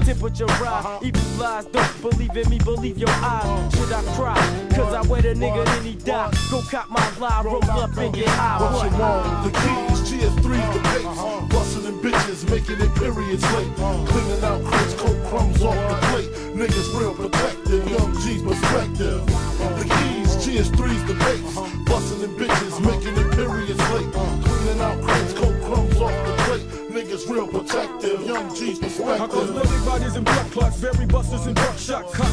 temperature rise. Even lies don't believe in me, believe your eyes. Should I cry? Cause I wet a nigga, then he die. Go cop my lie, roll up and get high. What you want? The keys, GS3's the pace. Bustin' them bitches, making it periods late. Cleaning out crisp, cold crumbs off the plate. Niggas real protective, young G's perspective. The keys, GS3's the pace. Bustin' them bitches, making it periods late. Cleaning out crisp, cold crumbs off the plate. Niggas real protective, young G's perspective. I cause bloody bodies and blood clots, very busters and buckshot cops.